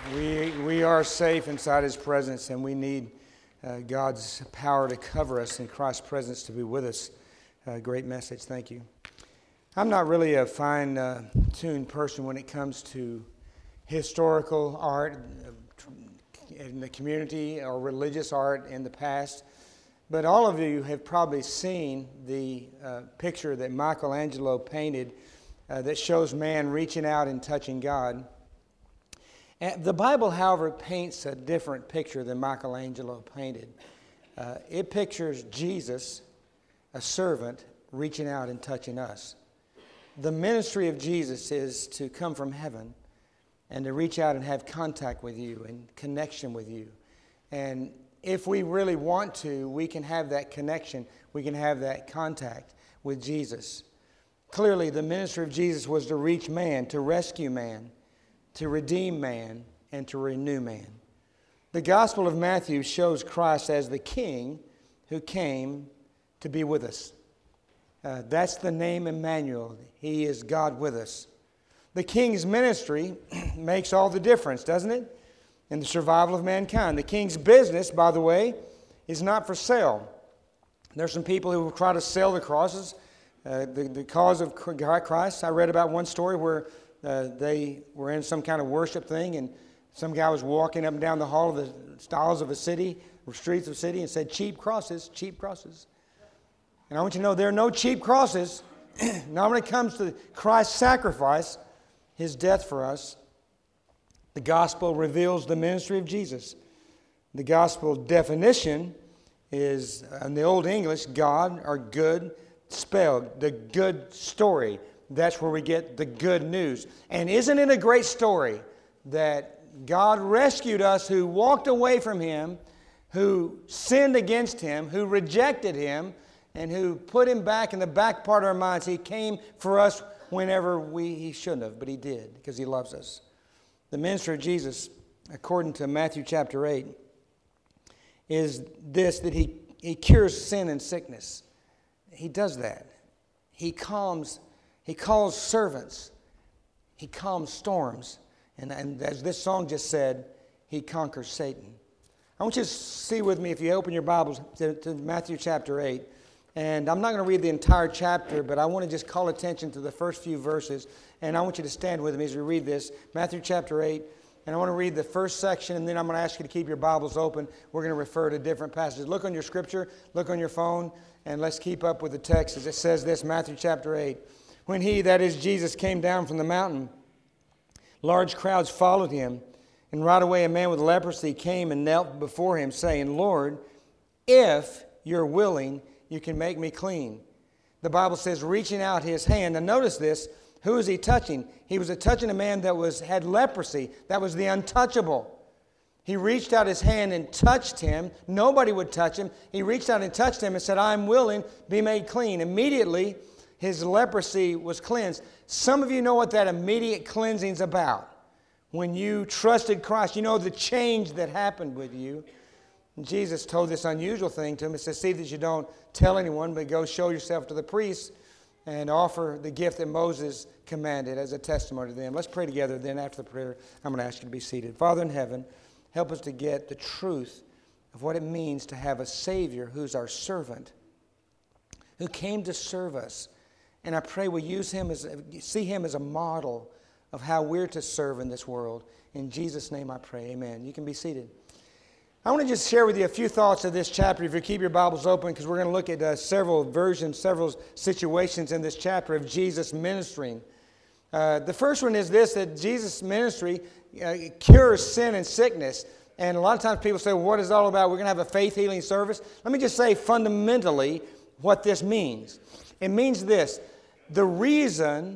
We are safe inside His presence, and we need God's power to cover us and Christ's presence to be with us. Great message. Thank you. I'm not really a fine-tuned person when it comes to historical art in the community or religious art in the past, but all of you have probably seen the picture that Michelangelo painted that shows man reaching out and touching God. The Bible, however, paints a different picture than Michelangelo painted. It pictures Jesus, a servant, reaching out and touching us. The ministry of Jesus is to come from heaven and to reach out and have contact with you and connection with you. And if we really want to, we can have that connection. We can have that contact with Jesus. Clearly, the ministry of Jesus was to reach man, to rescue man, to redeem man, and to renew man. The Gospel of Matthew shows Christ as the King who came to be with us. That's the name Emmanuel. He is God with us. The King's ministry makes all the difference, doesn't it? In the survival of mankind. The King's business, by the way, is not for sale. There's some people who will try to sell the crosses, the cause of Christ. I read about one story where they were in some kind of worship thing, and some guy was walking up and down the hall of the stalls of a city, or streets of a city, and said, cheap crosses, cheap crosses. And I want you to know there are no cheap crosses. Not when it comes to Christ's sacrifice, His death for us. The gospel reveals the ministry of Jesus. The gospel definition is, in the Old English, God or good spelled, the good story. That's where we get the good news. And isn't it a great story that God rescued us who walked away from Him, who sinned against Him, who rejected Him, and who put Him back in the back part of our minds. He came for us whenever He shouldn't have, but He did because He loves us. The ministry of Jesus, according to Matthew chapter 8, is this, that He cures sin and sickness. He does that. He calls servants. He calms storms. And as this song just said, He conquers Satan. I want you to see with me, if you open your Bibles to Matthew chapter 8. And I'm not going to read the entire chapter, but I want to just call attention to the first few verses. And I want you to stand with me as we read this. Matthew chapter 8. And I want to read the first section, and then I'm going to ask you to keep your Bibles open. We're going to refer to different passages. Look on your scripture, look on your phone, and let's keep up with the text as it says this, Matthew chapter 8. When He, that is Jesus, came down from the mountain, large crowds followed Him. And right away a man with leprosy came and knelt before Him, saying, Lord, if You're willing, You can make me clean. The Bible says, reaching out His hand. And notice this, who is He touching? He was touching a man that had leprosy. That was the untouchable. He reached out His hand and touched him. Nobody would touch him. He reached out and touched him and said, I'm willing, be made clean. Immediately, his leprosy was cleansed. Some of you know what that immediate cleansing is about. When you trusted Christ, you know the change that happened with you. And Jesus told this unusual thing to him. He says, see that you don't tell anyone, but go show yourself to the priests and offer the gift that Moses commanded as a testimony to them. Let's pray together. Then after the prayer, I'm going to ask you to be seated. Father in heaven, help us to get the truth of what it means to have a Savior who's our servant, who came to serve us. And I pray we'll see Him as a model of how we're to serve in this world. In Jesus' name I pray, amen. You can be seated. I want to just share with you a few thoughts of this chapter, if you keep your Bibles open, because we're going to look at several versions, several situations in this chapter of Jesus ministering. The first one is this, that Jesus' ministry cures sin and sickness. And a lot of times people say, well, what is it all about? We're going to have a faith healing service. Let me just say fundamentally what this means. It means this, the reason,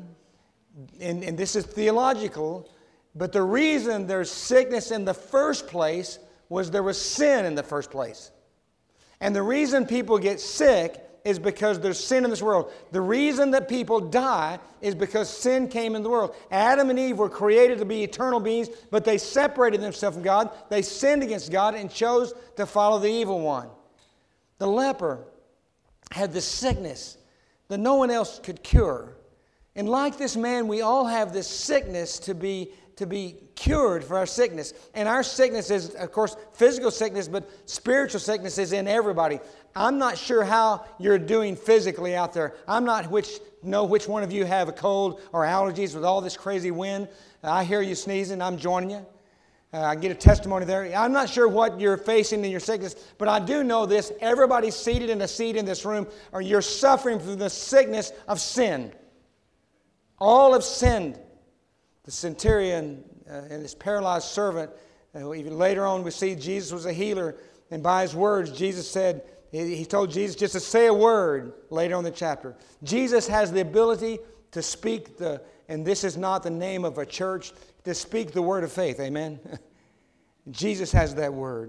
and this is theological, but the reason there's sickness in the first place was there was sin in the first place. And the reason people get sick is because there's sin in this world. The reason that people die is because sin came in the world. Adam and Eve were created to be eternal beings, but they separated themselves from God. They sinned against God and chose to follow the evil one. The leper had the sickness that no one else could cure. And like this man, we all have this sickness to be cured for our sickness. And our sickness is, of course, physical sickness, but spiritual sickness is in everybody. I'm not sure how you're doing physically out there. I'm not know which one of you have a cold or allergies with all this crazy wind. I hear you sneezing. I'm joining you. I get a testimony there. I'm not sure what you're facing in your sickness, but I do know this. Everybody seated in a seat in this room, or you're suffering from the sickness of sin. All have sinned. The centurion and his paralyzed servant, even later on we see Jesus was a healer, and by his words, Jesus said, he told Jesus just to say a word later on in the chapter. Jesus has the ability to speak and this is not the name of a church, to speak the word of faith. Amen? Jesus has that word.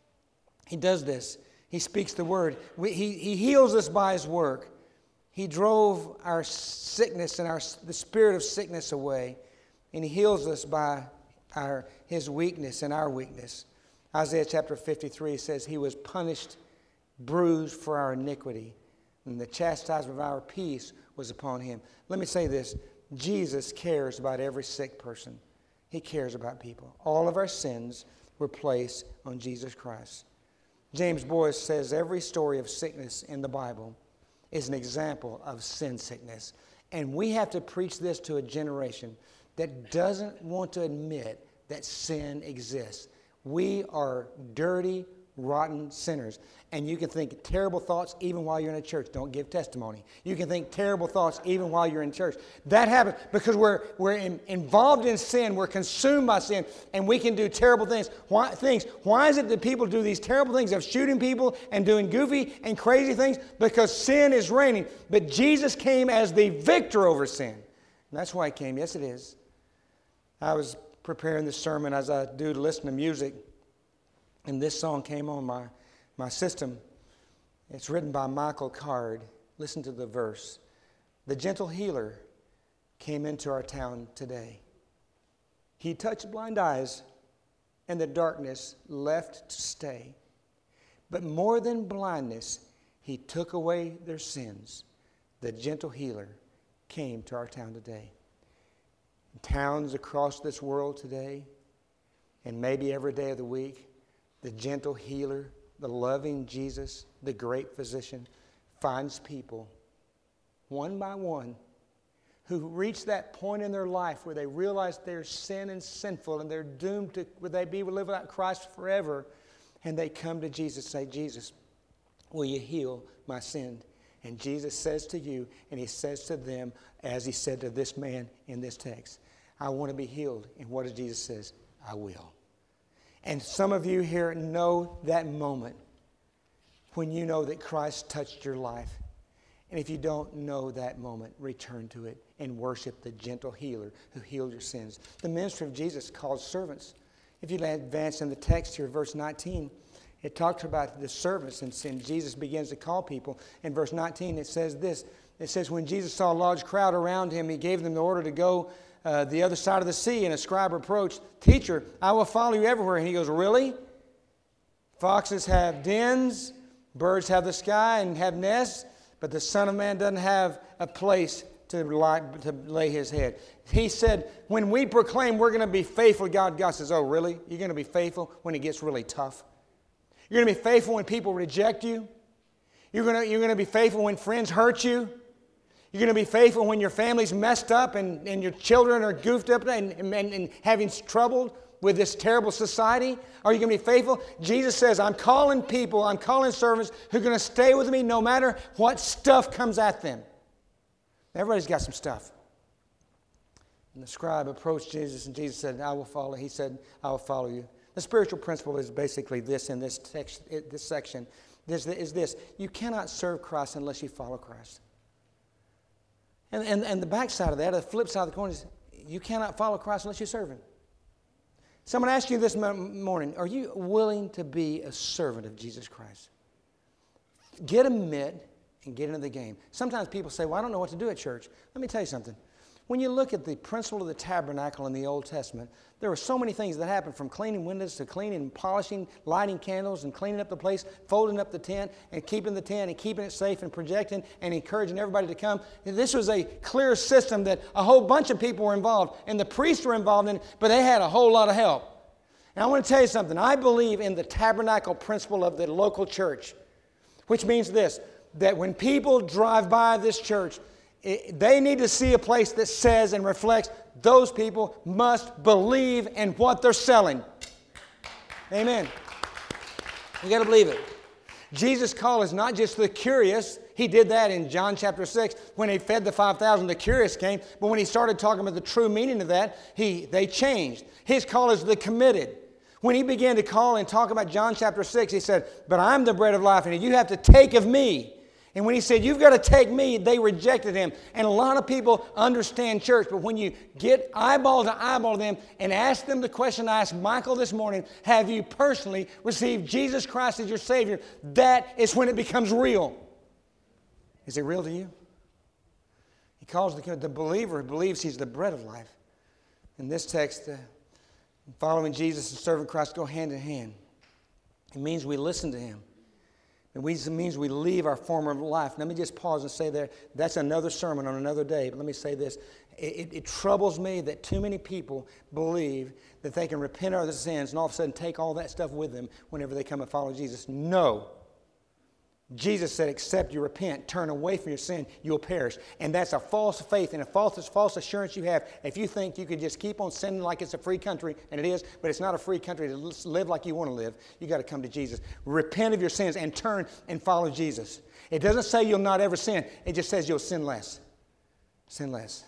He does this. He speaks the word. He heals us by his work. He drove our sickness and the spirit of sickness away. And he heals us by his weakness and our weakness. Isaiah chapter 53 says, he was punished, bruised for our iniquity, and the chastisement of our peace was upon him. Let me say this. Jesus cares about every sick person. He cares about people. All of our sins were placed on Jesus Christ. James Boyce says every story of sickness in the Bible is an example of sin sickness. And we have to preach this to a generation that doesn't want to admit that sin exists. We are dirty, rotten sinners. And you can think terrible thoughts even while you're in a church. Don't give testimony. You can think terrible thoughts even while you're in church. That happens because we're involved in sin. We're consumed by sin. And we can do terrible things. Why is it that people do these terrible things of shooting people and doing goofy and crazy things? Because sin is reigning. But Jesus came as the victor over sin. And that's why he came. Yes, it is. I was preparing this sermon as I do to listen to music. And this song came on my system. It's written by Michael Card. Listen to the verse. The gentle healer came into our town today. He touched blind eyes, and the darkness left to stay. But more than blindness, he took away their sins. The gentle healer came to our town today. In towns across this world today, and maybe every day of the week, the gentle healer, the loving Jesus, the great physician, finds people, one by one, who reach that point in their life where they realize they're sin and sinful and they're doomed to, would they be living without Christ forever, and they come to Jesus and say, Jesus, will you heal my sin? And Jesus says to you, and he says to them, as he said to this man in this text, I want to be healed. And what does Jesus say? I will. And some of you here know that moment when you know that Christ touched your life. And if you don't know that moment, return to it and worship the gentle healer who healed your sins. The ministry of Jesus called servants. If you advance in the text here, verse 19, it talks about the servants, and Jesus begins to call people. In verse 19, it says this. It says, when Jesus saw a large crowd around him, he gave them the order to go the other side of the sea, and a scribe approached. Teacher, I will follow you everywhere. And he goes, really? Foxes have dens, birds have the sky and have nests, but the Son of Man doesn't have a place to lay his head. He said, when we proclaim we're going to be faithful to God, God says, oh, really? You're going to be faithful when it gets really tough? You're going to be faithful when people reject you? You're going to be faithful when friends hurt you? You're going to be faithful when your family's messed up and your children are goofed up and having trouble with this terrible society? Are you going to be faithful? Jesus says, I'm calling people, I'm calling servants who are going to stay with me no matter what stuff comes at them. Everybody's got some stuff. And the scribe approached Jesus, and Jesus said, I will follow. He said, I will follow you. The spiritual principle is basically this in this text, this section. Is this. You cannot serve Christ unless you follow Christ. And the backside of that, the flip side of the coin is you cannot follow Christ unless you serve him. Someone asked you this morning, are you willing to be a servant of Jesus Christ? Get a mitt and get into the game. Sometimes people say, well, I don't know what to do at church. Let me tell you something. When you look at the principle of the tabernacle in the Old Testament, there were so many things that happened, from cleaning windows to cleaning and polishing, lighting candles and cleaning up the place, folding up the tent and keeping the tent and keeping it safe and projecting and encouraging everybody to come. This was a clear system that a whole bunch of people were involved, and the priests were involved in it, but they had a whole lot of help. And I want to tell you something. I believe in the tabernacle principle of the local church, which means this, that when people drive by this church, they need to see a place that says and reflects those people must believe in what they're selling. Amen. You got to believe it. Jesus' call is not just the curious. He did that in John chapter 6 when he fed the 5,000. The curious came, but when he started talking about the true meaning of that, they changed. His call is the committed. When he began to call and talk about John chapter 6, he said, "But I'm the bread of life, and you have to take of me." And when he said, "You've got to take me," they rejected him. And a lot of people understand church, but when you get eyeball to eyeball them and ask them the question I asked Michael this morning, have you personally received Jesus Christ as your Savior? That is when it becomes real. Is it real to you? He calls the believer who believes he's the bread of life. In this text, following Jesus and serving Christ go hand in hand. It means we listen to him. It means we leave our former life. Let me just pause and say that's another sermon on another day. But let me say this. It troubles me that too many people believe that they can repent of their sins and all of a sudden take all that stuff with them whenever they come and follow Jesus. No. Jesus said, except you repent, turn away from your sin, you'll perish. And that's a false faith and a false assurance you have if you think you could just keep on sinning like it's a free country, and it is, but it's not a free country to live like you want to live. You got to come to Jesus. Repent of your sins and turn and follow Jesus. It doesn't say you'll not ever sin. It just says you'll sin less. Sin less.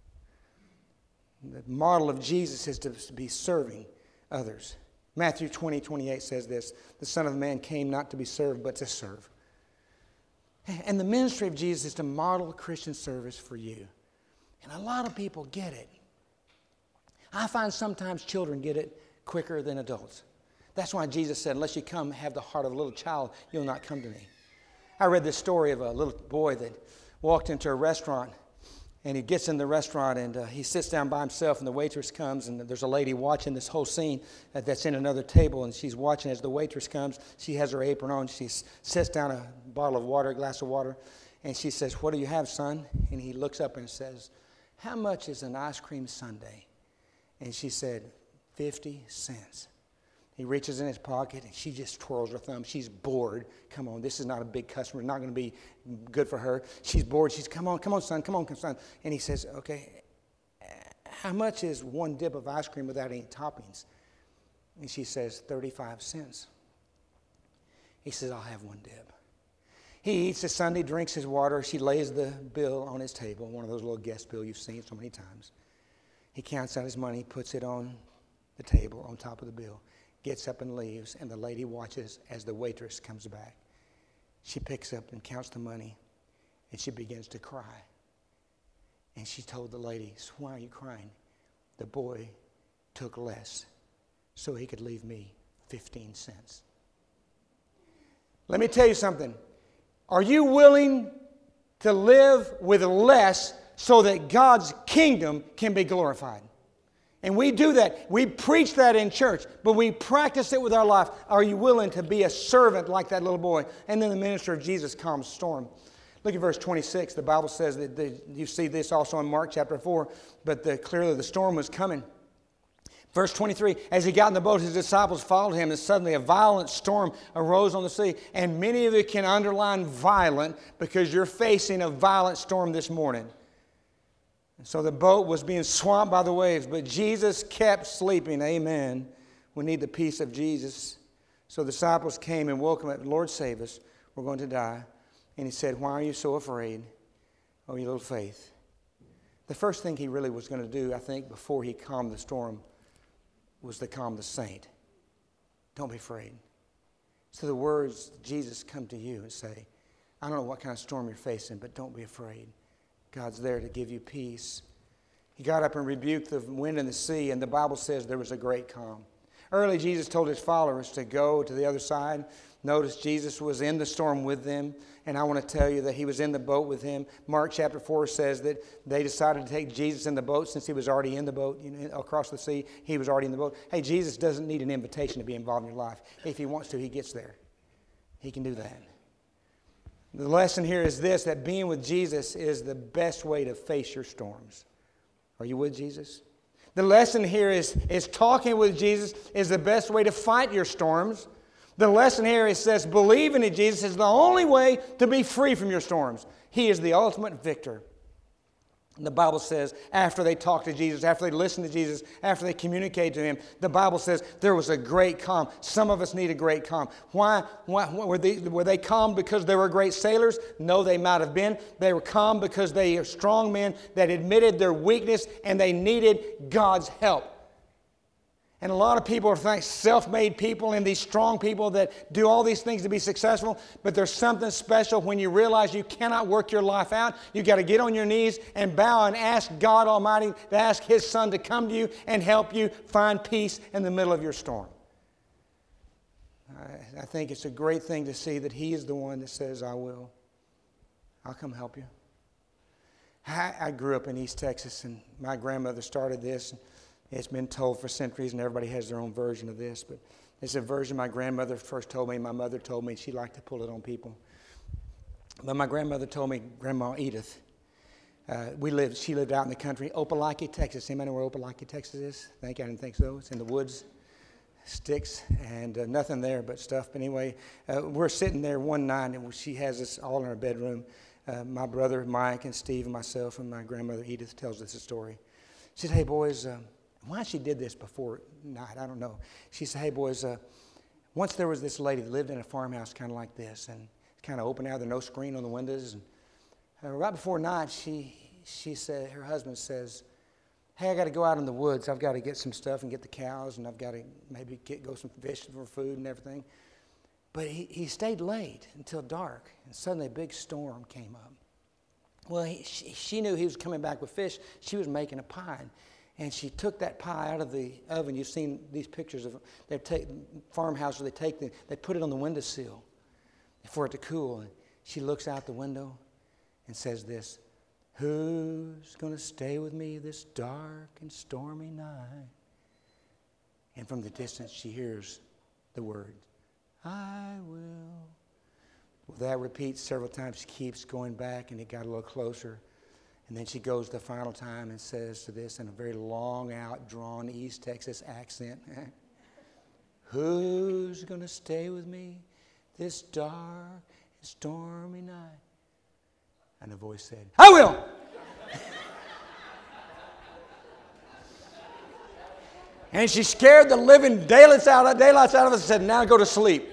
The model of Jesus is to be serving others. Matthew 20:28 says this, "The Son of Man came not to be served, but to serve." And the ministry of Jesus is to model Christian service for you. And a lot of people get it. I find sometimes children get it quicker than adults. That's why Jesus said, unless you come have the heart of a little child, you'll not come to me. I read this story of a little boy that walked into a restaurant, and he gets in the restaurant, and he sits down by himself, and the waitress comes, and there's a lady watching this whole scene that's in another table, and she's watching as the waitress comes. She has her apron on. She sets down a bottle of water, a glass of water, and she says, "What do you have, son?" And he looks up and says, "How much is an ice cream sundae?" And she said, 50 cents. He reaches in his pocket, and she just twirls her thumb. She's bored. Come on, this is not a big customer. It's not going to be good for her. She's bored. She's, come on, son, come on, son. And he says, "Okay, how much is one dip of ice cream without any toppings?" And she says, 35 cents. He says, "I'll have one dip." He eats his sundae, drinks his water. She lays the bill on his table, one of those little guest bills you've seen so many times. He counts out his money, puts it on the table on top of the bill. Gets up and leaves, and the lady watches as the waitress comes back. She picks up and counts the money, and she begins to cry. And she told the lady, "Why are you crying?" "The boy took less so he could leave me 15 cents. Let me tell you something. Are you willing to live with less so that God's kingdom can be glorified? And we do that. We preach that in church, but we practice it with our life. Are you willing to be a servant like that little boy? And then the minister of Jesus calms the storm. Look at verse 26. The Bible says that you see this also in Mark chapter 4, but clearly the storm was coming. Verse 23, as he got in the boat, his disciples followed him, and suddenly a violent storm arose on the sea. And many of you can underline violent because you're facing a violent storm this morning. So the boat was being swamped by the waves, but Jesus kept sleeping. Amen. We need the peace of Jesus. So the disciples came and woke him up. "Lord, save us. We're going to die." And he said, "Why are you so afraid, oh, you little faith?" The first thing he really was going to do, I think, before he calmed the storm was to calm the saint. Don't be afraid. So the words of Jesus come to you and say, I don't know what kind of storm you're facing, but don't be afraid. God's there to give you peace. He got up and rebuked the wind and the sea, and the Bible says there was a great calm. Early, Jesus told his followers to go to the other side, Notice Jesus was in the storm with them, and I want to tell you that he was in the boat with him. Mark chapter 4 says that they decided to take Jesus in the boat since he was already in the boat, across the sea. He was already in the boat. Hey, Jesus doesn't need an invitation to be involved in your life. If he wants to, he gets there. He can do that. The lesson here is this, that being with Jesus is the best way to face your storms. Are you with Jesus? The lesson here is talking with Jesus is the best way to fight your storms. The lesson here says believing in Jesus is the only way to be free from your storms. He is the ultimate victor. And the Bible says after they talked to Jesus, after they listened to Jesus, after they communicated to him, the Bible says there was a great calm. Some of us need a great calm. Why were they calm because they were great sailors? No, they might have been. They were calm because they are strong men that admitted their weakness and they needed God's help. And a lot of people are self-made people and these strong people that do all these things to be successful. But there's something special when you realize you cannot work your life out. You've got to get on your knees and bow and ask God Almighty to ask His Son to come to you and help you find peace in the middle of your storm. I think it's a great thing to see that He is the one that says, I will. I'll come help you. I grew up in East Texas, and my grandmother started this. It's been told for centuries, and everybody has their own version of this. But it's a version my grandmother first told me, my mother told me, and she liked to pull it on people. But my grandmother told me, Grandma Edith, she lived out in the country, Opelika, Texas. Anybody know where Opelika, Texas is? I didn't think so. It's in the woods, sticks, and nothing there but stuff. But anyway, we're sitting there one night, and she has us all in our bedroom. My brother Mike and Steve and myself and my grandmother Edith tells us a story. She said, hey, boys, why she did this before night, I don't know. She said, hey, boys, once there was this lady that lived in a farmhouse kind of like this, and it's kind of open out, there's no screen on the windows. And right before night, she said, her husband says, hey, I got to go out in the woods. I've got to get some stuff and get the cows, and I've got to maybe go some fish for food and everything. But he stayed late until dark, and suddenly a big storm came up. Well, she knew he was coming back with fish. She was making a pie. And she took that pie out of the oven. You've seen these pictures of farmhouses. They put it on the windowsill for it to cool. And she looks out the window and says this, who's going to stay with me this dark and stormy night? And from the distance she hears the word, I will. Well, that repeats several times. She keeps going back, and it got a little closer. And then she goes the final time and says to this in a very long out, drawn East Texas accent, who's going to stay with me this dark and stormy night? And the voice said, I will! And she scared the living daylights out of us and said, now go to sleep.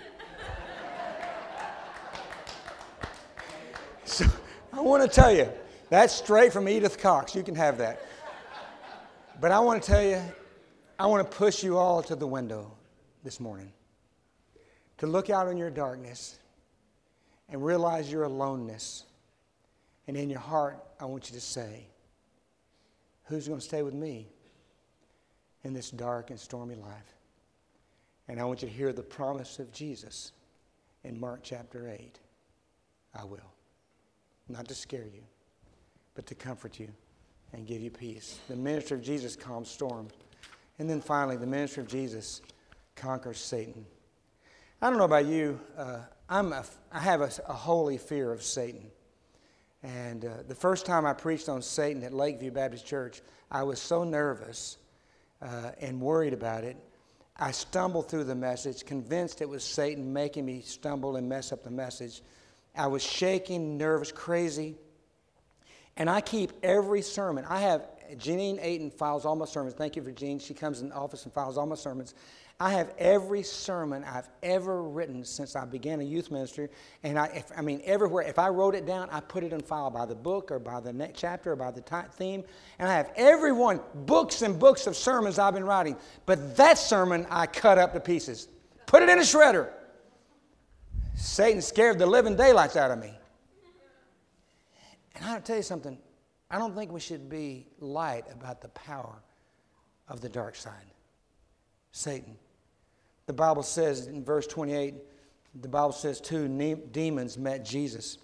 So I want to tell you, that's straight from Edith Cox. You can have that. But I want to tell you, I want to push you all to the window this morning to look out in your darkness and realize your aloneness. And in your heart, I want you to say, who's going to stay with me in this dark and stormy life? And I want you to hear the promise of Jesus in Mark chapter 8. I will. Not to scare you, but to comfort you and give you peace. The ministry of Jesus calms storm. And then finally, the ministry of Jesus conquers Satan. I don't know about you, I have a holy fear of Satan. And the first time I preached on Satan at Lakeview Baptist Church, I was so nervous and worried about it. I stumbled through the message, convinced it was Satan making me stumble and mess up the message. I was shaking, nervous, crazy. And I keep every sermon. I have Janine Ayton files all my sermons. Thank you for Jean. She comes in the office and files all my sermons. I have every sermon I've ever written since I began a youth ministry. And everywhere. If I wrote it down, I put it in file by the book or by the next chapter or by the theme. And I have every one, books and books of sermons I've been writing. But that sermon I cut up to pieces. Put it in a shredder. Satan scared the living daylights out of me. And I'll tell you something. I don't think we should be light about the power of the dark side. Satan. The Bible says in verse 28, the Bible says demons met Jesus.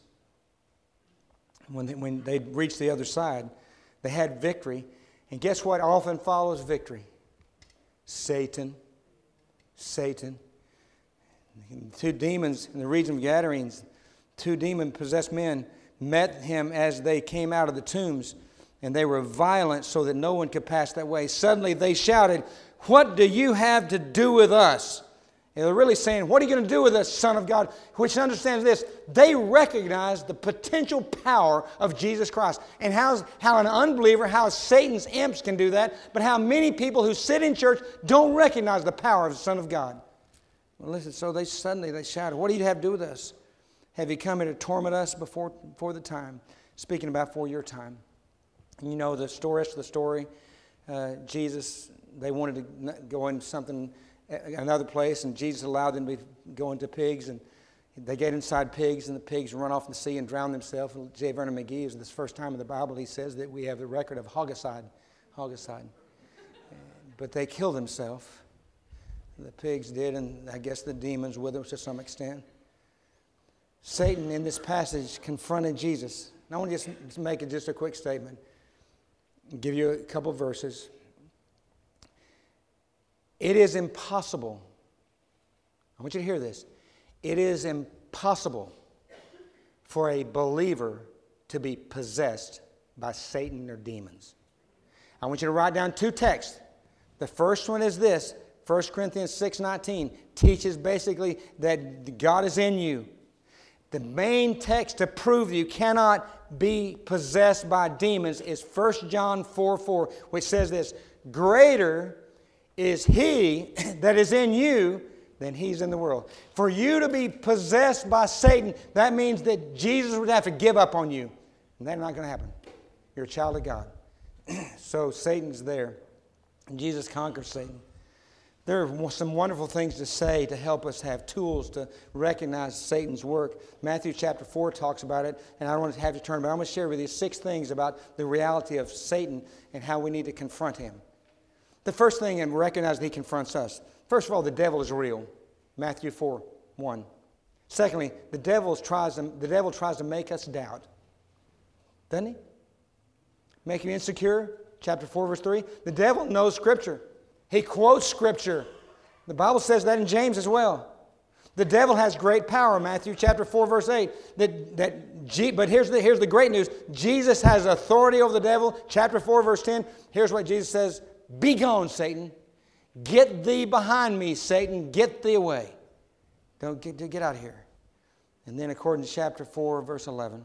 When they reached the other side, they had victory. And guess what often follows victory? Satan. Satan. Two demons in the region of Gadarenes, two demon-possessed men met him as they came out of the tombs, and they were violent so that no one could pass that way. Suddenly they shouted, "What do you have to do with us?" And they're really saying, "What are you going to do with us, Son of God?" Which understands this. They recognize the potential power of Jesus Christ. And how an unbeliever, how Satan's imps can do that, but how many people who sit in church don't recognize the power of the Son of God. Well, listen, so they shouted, "What do you have to do with us? Have you come here to torment us before the time?" Speaking about for your time. And you know the rest of the story. Jesus, they wanted to go into another place, and Jesus allowed them to go into pigs, and they get inside pigs, and the pigs run off in the sea and drown themselves. J. Vernon McGee, is this first time in the Bible, he says that we have the record of homicide. But they killed themselves. The pigs did, and I guess the demons with them to some extent. Satan, in this passage, confronted Jesus. And I want to just make just a quick statement. I'll give you a couple verses. It is impossible. I want you to hear this. It is impossible for a believer to be possessed by Satan or demons. I want you to write down two texts. The first one is this. 1 Corinthians 6:19 teaches basically that God is in you. The main text to prove that you cannot be possessed by demons is 1 John 4:4, which says this: "Greater is he that is in you than he's in the world." For you to be possessed by Satan, that means that Jesus would have to give up on you. And that's not going to happen. You're a child of God. So Satan's there. And Jesus conquers Satan. There are some wonderful things to say to help us have tools to recognize Satan's work. Matthew chapter 4 talks about it, and I don't want to have you turn, but I'm going to share with you 6 things about the reality of Satan and how we need to confront him. The first thing, and recognize that he confronts us. First of all, the devil is real. Matthew 4:1. Secondly, the devil tries to make us doubt. Doesn't he? Make you insecure. Chapter 4, verse 3. The devil knows Scripture. He quotes Scripture. The Bible says that in James as well. The devil has great power. Matthew chapter 4, verse 8. But here's the great news. Jesus has authority over the devil. Chapter 4, verse 10. Here's what Jesus says. "Be gone, Satan. Get thee behind me, Satan. Get thee away." Don't get out of here. And then according to chapter 4, verse 11,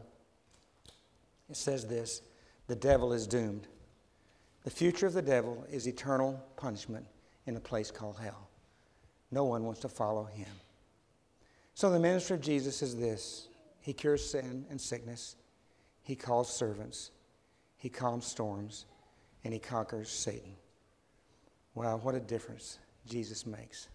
it says this: the devil is doomed. The future of the devil is eternal punishment in a place called hell. No one wants to follow him. So the ministry of Jesus is this: he cures sin and sickness, he calls servants, he calms storms, and he conquers Satan. Wow, what a difference Jesus makes.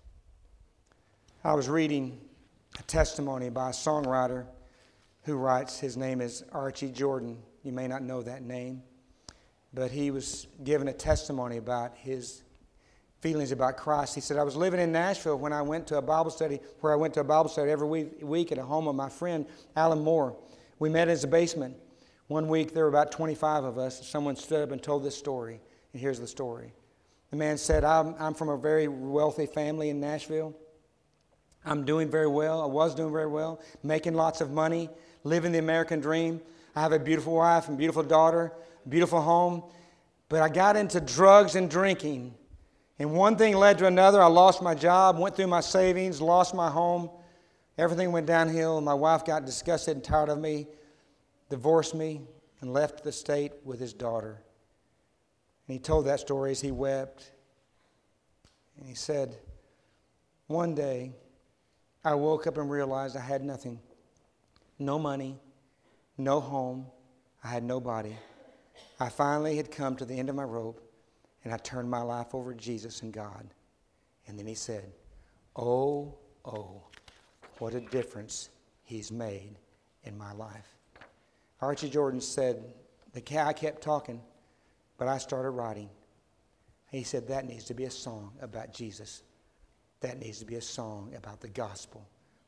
I was reading a testimony by a songwriter who writes, his name is Archie Jordan. You may not know that name, but he was given a testimony about his feelings about Christ. He said, "I was living in Nashville when I went to a Bible study, every week at a home of my friend, Alan Moore. We met in his basement. One week there were about 25 of us. Someone stood up and told this story, and here's the story. The man said, I'm from a very wealthy family in Nashville. I'm doing very well. I was doing very well, making lots of money, living the American dream. I have a beautiful wife and beautiful daughter, beautiful home. But I got into drugs and drinking. And one thing led to another. I lost my job, went through my savings, lost my home. Everything went downhill. My wife got disgusted and tired of me, divorced me, and left the state with his daughter. And he told that story as he wept. And he said, one day, I woke up and realized I had nothing. No money, no home. I had nobody. I finally had come to the end of my rope, and I turned my life over to Jesus and God. And then he said, oh, what a difference he's made in my life. Archie Jordan said, I kept talking, but I started writing. He said, that needs to be a song about Jesus. That needs to be a song about the gospel.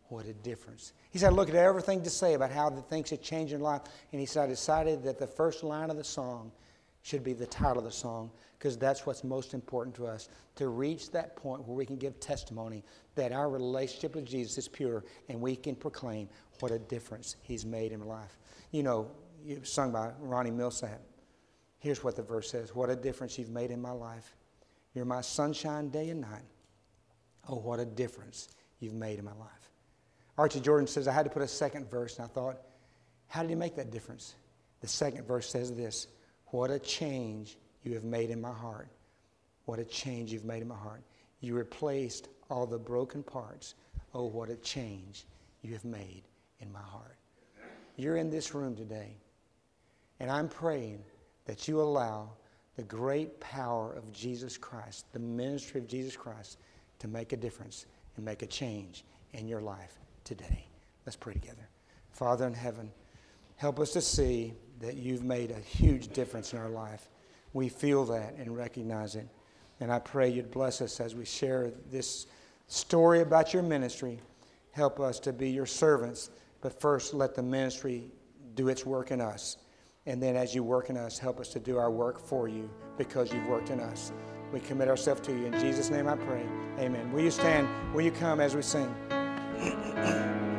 What a difference. He said, look at everything to say about how the things had changed in life. And he said, I decided that the first line of the song should be the title of the song, because that's what's most important to us, to reach that point where we can give testimony that our relationship with Jesus is pure, and we can proclaim what a difference he's made in life. You know, sung by Ronnie Millsap. Here's what the verse says. What a difference you've made in my life. You're my sunshine day and night. Oh, what a difference you've made in my life. Archie Jordan says, I had to put a second verse, and I thought, how did he make that difference? The second verse says this, what a change you have made in my heart. What a change you've made in my heart. You replaced all the broken parts. Oh, what a change you have made in my heart. You're in this room today, and I'm praying that you allow the great power of Jesus Christ, the ministry of Jesus Christ, to make a difference and make a change in your life today. Let's pray together. Father in heaven, help us to see that you've made a huge difference in our life. We feel that and recognize it. And I pray you'd bless us as we share this story about your ministry. Help us to be your servants, but first let the ministry do its work in us. And then as you work in us, help us to do our work for you because you've worked in us. We commit ourselves to you. In Jesus' name I pray. Amen. Will you stand? Will you come as we sing?